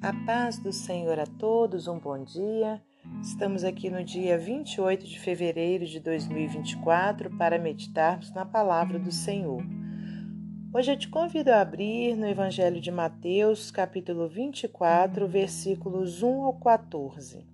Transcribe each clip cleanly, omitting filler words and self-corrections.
A paz do Senhor a todos, um bom dia. Estamos aqui no dia 28 de fevereiro de 2024 para meditarmos na palavra do Senhor. Hoje eu te convido a abrir no Evangelho de Mateus, capítulo 24, versículos 1 ao 14.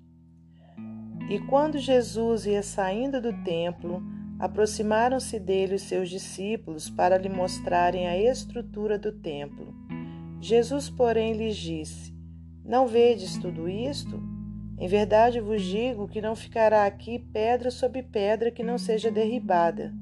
E quando Jesus ia saindo do templo, aproximaram-se dele os seus discípulos para lhe mostrarem a estrutura do templo. Jesus, porém, lhes disse: Não vedes tudo isto? Em verdade vos digo que não ficará aqui pedra sobre pedra que não seja derribada.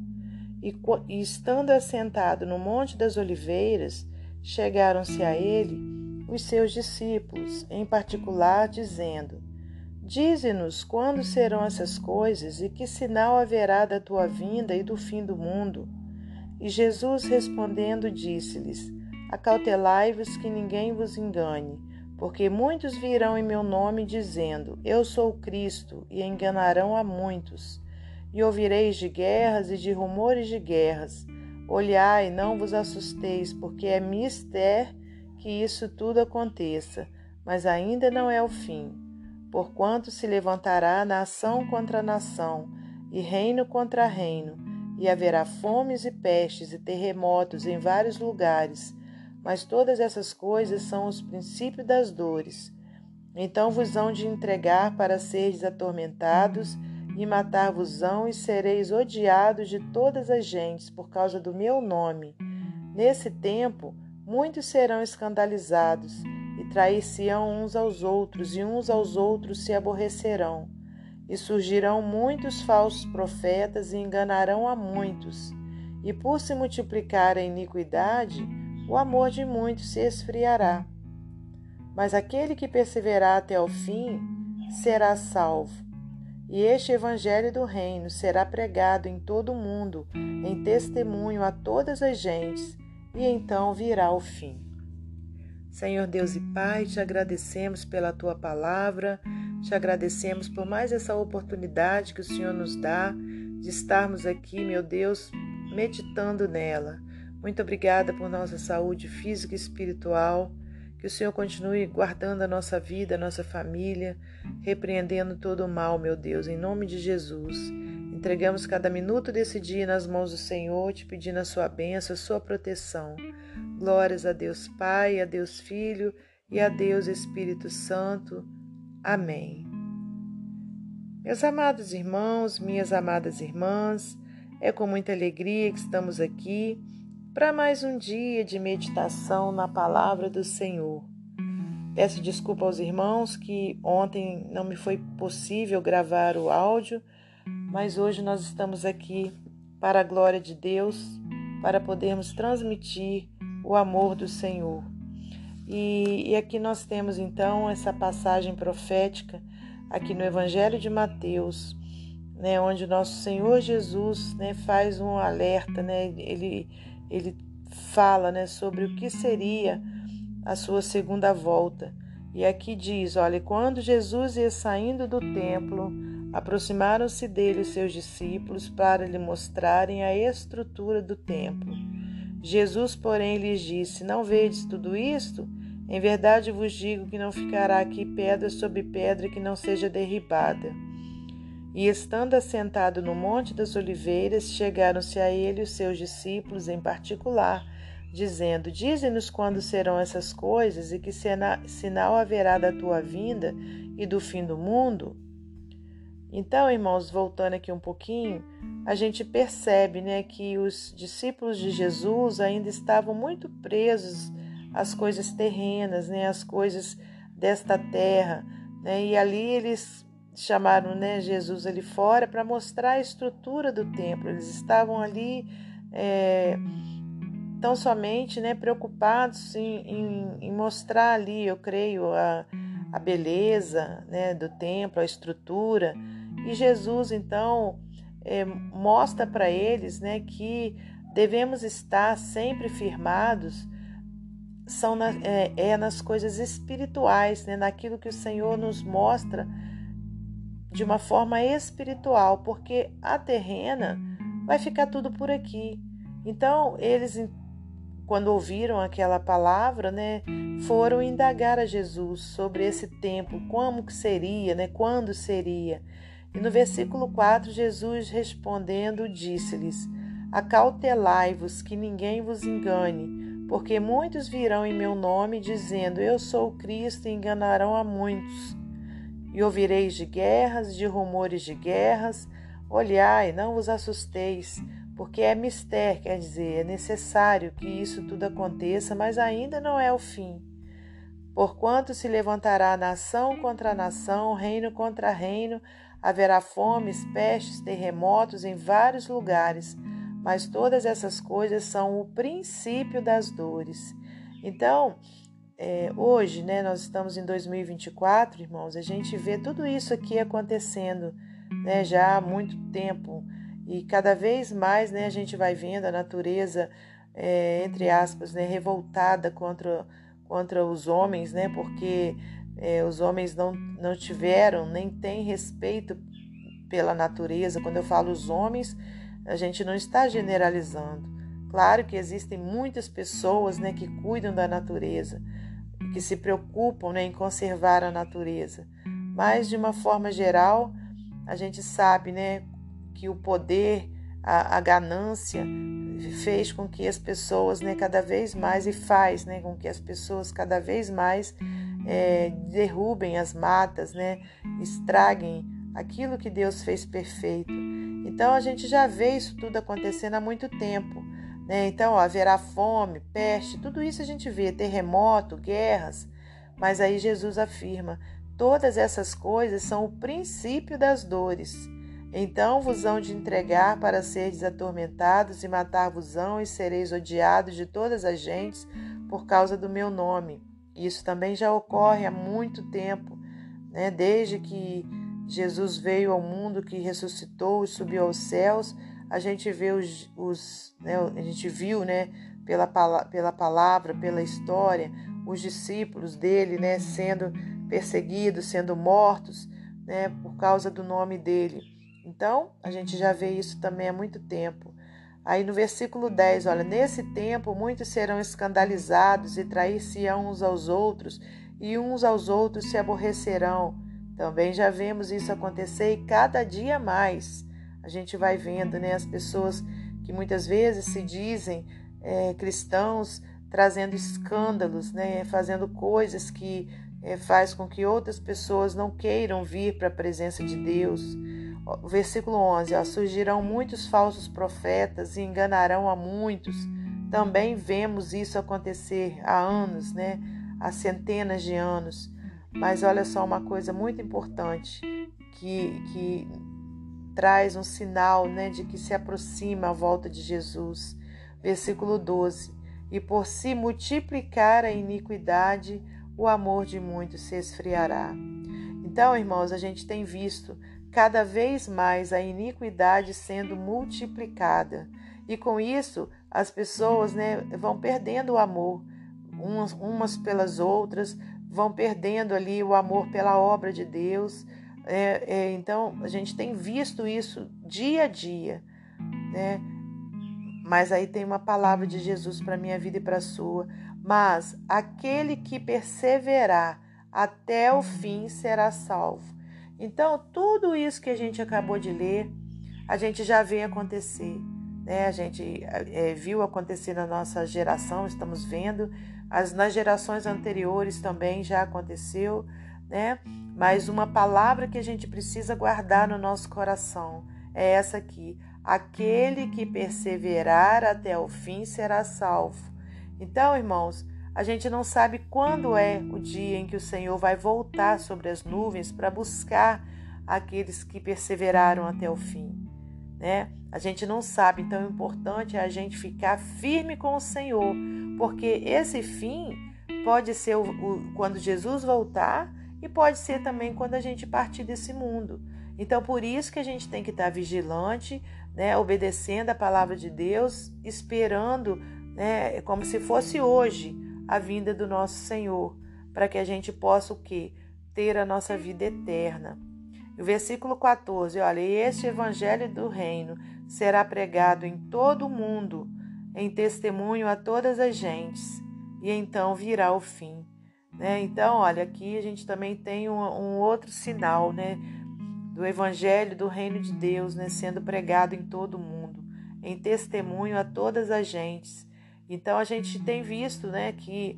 E estando assentado no Monte das Oliveiras, chegaram-se a ele os seus discípulos, em particular, dizendo: Dize-nos quando serão essas coisas e que sinal haverá da tua vinda e do fim do mundo. E Jesus respondendo disse-lhes: Acautelai-vos que ninguém vos engane, porque muitos virão em meu nome dizendo: Eu sou o Cristo, e enganarão a muitos. E ouvireis de guerras e de rumores de guerras. Olhai, não vos assusteis, porque é mister que isso tudo aconteça, mas ainda não é o fim. Porquanto se levantará nação contra nação, e reino contra reino, e haverá fomes e pestes e terremotos em vários lugares. Mas todas essas coisas são os princípios das dores. Então vos hão de entregar para seres atormentados, e matar-vos-ão, e sereis odiados de todas as gentes por causa do meu nome. Nesse tempo, muitos serão escandalizados, e trair-se-ão uns aos outros, e uns aos outros se aborrecerão. E surgirão muitos falsos profetas, e enganarão a muitos. E por se multiplicar a iniquidade, o amor de muitos se esfriará. Mas aquele que perseverar até o fim será salvo. E este evangelho do reino será pregado em todo o mundo, em testemunho a todas as gentes, e então virá o fim. Senhor Deus e Pai, te agradecemos pela Tua palavra, te agradecemos por mais essa oportunidade que o Senhor nos dá de estarmos aqui, meu Deus, meditando nela. Muito obrigada por nossa saúde física e espiritual, que o Senhor continue guardando a nossa vida, a nossa família, repreendendo todo o mal, meu Deus, em nome de Jesus. Entregamos cada minuto desse dia nas mãos do Senhor, te pedindo a sua bênção, a sua proteção. Glórias a Deus Pai, a Deus Filho e a Deus Espírito Santo. Amém. Meus amados irmãos, minhas amadas irmãs, é com muita alegria que estamos aqui para mais um dia de meditação na palavra do Senhor. Peço desculpa aos irmãos que ontem não me foi possível gravar o áudio, mas hoje nós estamos aqui para a glória de Deus, para podermos transmitir o amor do Senhor. E aqui nós temos então essa passagem profética aqui no Evangelho de Mateus, onde o nosso Senhor Jesus faz um alerta, ele fala sobre o que seria a sua segunda volta. E aqui diz, olha, quando Jesus ia saindo do templo, aproximaram-se dele os seus discípulos para lhe mostrarem a estrutura do templo. Jesus, porém, lhes disse: Não vedes tudo isto? Em verdade vos digo que não ficará aqui pedra sobre pedra que não seja derribada. E estando assentado no Monte das Oliveiras, chegaram-se a ele os seus discípulos em particular, dizendo: Dize-nos quando serão essas coisas e que sinal haverá da tua vinda e do fim do mundo? Então, irmãos, voltando aqui um pouquinho, a gente percebe que os discípulos de Jesus ainda estavam muito presos às coisas terrenas, às coisas desta terra, e ali eles chamaram Jesus ali fora para mostrar a estrutura do templo. Eles estavam ali tão somente preocupados em mostrar ali, eu creio, a beleza do templo, a estrutura. E Jesus, então, mostra para eles que devemos estar sempre firmados nas coisas espirituais, naquilo que o Senhor nos mostra de uma forma espiritual, porque a terrena vai ficar tudo por aqui. Então, eles quando ouviram aquela palavra, né, foram indagar a Jesus sobre esse tempo, como que seria, né, quando seria. E no versículo 4, Jesus respondendo disse-lhes: Acautelai-vos que ninguém vos engane, porque muitos virão em meu nome dizendo, eu sou o Cristo, e enganarão a muitos. E ouvireis de guerras, de rumores de guerras. Olhai, não vos assusteis, porque é mister, quer dizer, é necessário que isso tudo aconteça, mas ainda não é o fim. Porquanto se levantará nação contra nação, reino contra reino, haverá fomes, pestes, terremotos em vários lugares, mas todas essas coisas são o princípio das dores. Então, hoje, né, nós estamos em 2024, irmãos, a gente vê tudo isso aqui acontecendo, né, já há muito tempo, e cada vez mais, né, a gente vai vendo a natureza, entre aspas, né, revoltada contra os homens, né, porque os homens não tiveram, nem têm respeito pela natureza. Quando eu falo os homens, a gente não está generalizando. Claro que existem muitas pessoas, né, que cuidam da natureza, que se preocupam, né, em conservar a natureza. Mas, de uma forma geral, a gente sabe, né, que o poder, a ganância, fez com que as pessoas, né, cada vez mais, e faz, né, com que as pessoas cada vez mais derrubem as matas, né, estraguem aquilo que Deus fez perfeito. Então, a gente já vê isso tudo acontecendo há muito tempo. Então, haverá fome, peste, tudo isso a gente vê, terremoto, guerras, mas aí Jesus afirma, todas essas coisas são o princípio das dores. Então vos hão de entregar para seres atormentados e matar-vos-ão e sereis odiados de todas as gentes por causa do meu nome. Isso também já ocorre há muito tempo, né? Desde que Jesus veio ao mundo, que ressuscitou e subiu aos céus, a gente vê a gente viu, né, pela palavra, pela história, os discípulos dele, né, sendo perseguidos, sendo mortos, né, por causa do nome dele. Então, a gente já vê isso também há muito tempo. Aí no versículo 10, olha, nesse tempo muitos serão escandalizados e trair-se-ão uns aos outros, e uns aos outros se aborrecerão. Também já vemos isso acontecer e cada dia mais a gente vai vendo, né, as pessoas que muitas vezes se dizem cristãos trazendo escândalos, né, fazendo coisas que faz com que outras pessoas não queiram vir para a presença de Deus. O versículo 11, surgirão muitos falsos profetas e enganarão a muitos. Também vemos isso acontecer há anos, né, há centenas de anos. Mas olha só uma coisa muito importante que traz um sinal, né, de que se aproxima a volta de Jesus. Versículo 12. E por se multiplicar a iniquidade, o amor de muitos se esfriará. Então, irmãos, a gente tem visto cada vez mais a iniquidade sendo multiplicada. E com isso, as pessoas, né, vão perdendo o amor, umas pelas outras, vão perdendo ali o amor pela obra de Deus. Então, a gente tem visto isso dia a dia, né? Mas aí tem uma palavra de Jesus para a minha vida e para a sua. Mas aquele que perseverar até o fim será salvo. Então, tudo isso que a gente acabou de ler, a gente já vê acontecer, né? A gente viu acontecer na nossa geração, estamos vendo. Nas gerações anteriores também já aconteceu, né? Mas uma palavra que a gente precisa guardar no nosso coração é essa aqui. Aquele que perseverar até o fim será salvo. Então, irmãos, a gente não sabe quando é o dia em que o Senhor vai voltar sobre as nuvens para buscar aqueles que perseveraram até o fim, né? A gente não sabe, então o importante é a gente ficar firme com o Senhor, porque esse fim pode ser quando Jesus voltar e pode ser também quando a gente partir desse mundo. Então, por isso que a gente tem que estar vigilante, né, obedecendo a palavra de Deus, esperando, né, como se fosse hoje a vinda do nosso Senhor, para que a gente possa o quê? Ter a nossa vida eterna. O versículo 14, olha, este evangelho do reino será pregado em todo o mundo, em testemunho a todas as gentes, e então virá o fim. Então, olha, aqui a gente também tem um outro sinal, do Evangelho do Reino de Deus, sendo pregado em todo o mundo, em testemunho a todas as gentes. Então, a gente tem visto, que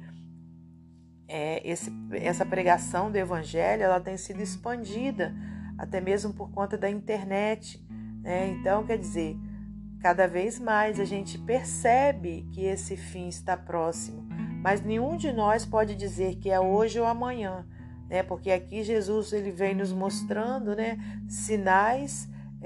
essa pregação do Evangelho, ela tem sido expandida, até mesmo por conta da internet. Então, quer dizer, cada vez mais a gente percebe que esse fim está próximo, mas nenhum de nós pode dizer que é hoje ou amanhã, porque aqui Jesus ele vem nos mostrando, sinais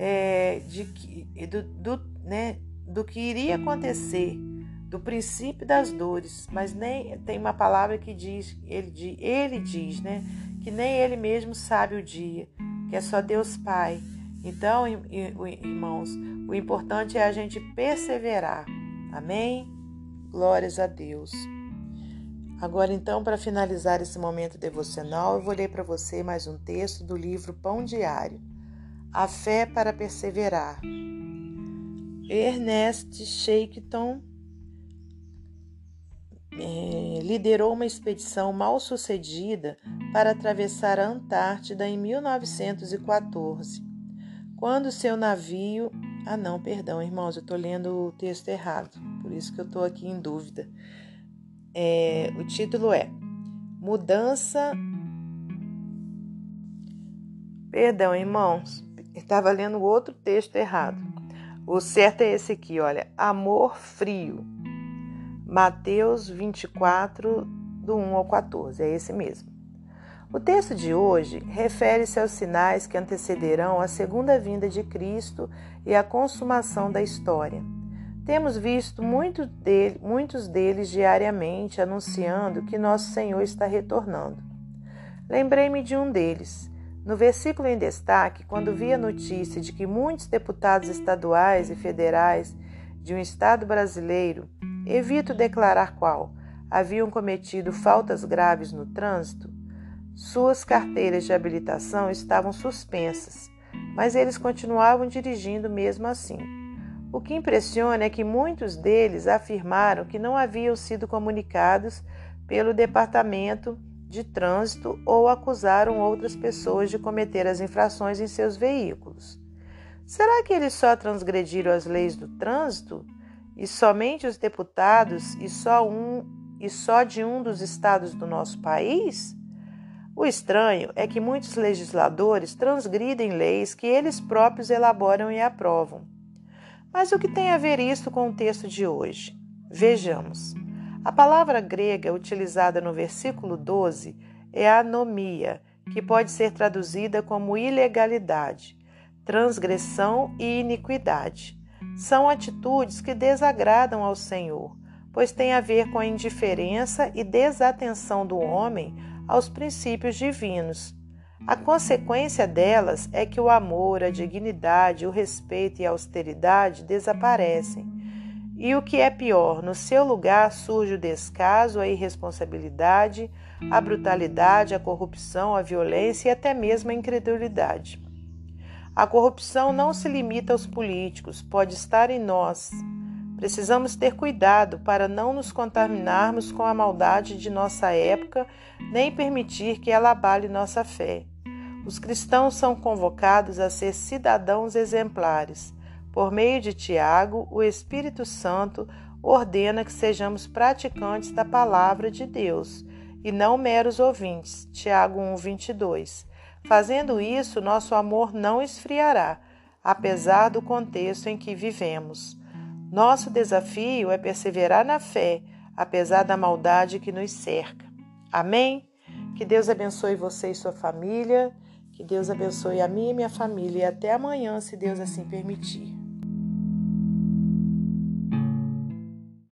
do que iria acontecer, do princípio das dores, mas nem tem uma palavra que diz, ele diz, que nem ele mesmo sabe o dia, que é só Deus Pai. Então, irmãos, o importante é a gente perseverar. Amém? Glórias a Deus. Agora, então, para finalizar esse momento devocional, eu vou ler para você mais um texto do livro Pão Diário. A fé para perseverar. Ernest Shackleton liderou uma expedição mal sucedida para atravessar a Antártida em 1914. Quando seu navio... irmãos, eu estou lendo o texto errado, por isso que eu estou aqui em dúvida. O título é Mudança... Perdão, irmãos, eu estava lendo outro texto errado. O certo é esse aqui, olha, Amor Frio. Mateus 24, do 1 ao 14, é esse mesmo. O texto de hoje refere-se aos sinais que antecederão a segunda vinda de Cristo e a consumação da história. Temos visto muitos deles diariamente anunciando que nosso Senhor está retornando. Lembrei-me de um deles. No versículo em destaque, quando vi a notícia de que muitos deputados estaduais e federais de um estado brasileiro, evito declarar qual, haviam cometido faltas graves no trânsito, suas carteiras de habilitação estavam suspensas, mas eles continuavam dirigindo mesmo assim. O que impressiona é que muitos deles afirmaram que não haviam sido comunicados pelo Departamento de Trânsito ou acusaram outras pessoas de cometer as infrações em seus veículos. Será que eles só transgrediram as leis do trânsito? E somente os deputados e só de um dos estados do nosso país? O estranho é que muitos legisladores transgridem leis que eles próprios elaboram e aprovam. Mas o que tem a ver isso com o texto de hoje? Vejamos. A palavra grega utilizada no versículo 12 é anomia, que pode ser traduzida como ilegalidade, transgressão e iniquidade. São atitudes que desagradam ao Senhor, pois têm a ver com a indiferença e desatenção do homem aos princípios divinos. A consequência delas é que o amor, a dignidade, o respeito e a austeridade desaparecem. E o que é pior, no seu lugar surge o descaso, a irresponsabilidade, a brutalidade, a corrupção, a violência e até mesmo a incredulidade. A corrupção não se limita aos políticos, pode estar em nós. Precisamos ter cuidado para não nos contaminarmos com a maldade de nossa época, nem permitir que ela abale nossa fé. Os cristãos são convocados a ser cidadãos exemplares. Por meio de Tiago, o Espírito Santo ordena que sejamos praticantes da palavra de Deus e não meros ouvintes. Tiago 1:22. Fazendo isso, nosso amor não esfriará, apesar do contexto em que vivemos. Nosso desafio é perseverar na fé, apesar da maldade que nos cerca. Amém? Que Deus abençoe você e sua família, que Deus abençoe a mim e minha família, e até amanhã, se Deus assim permitir.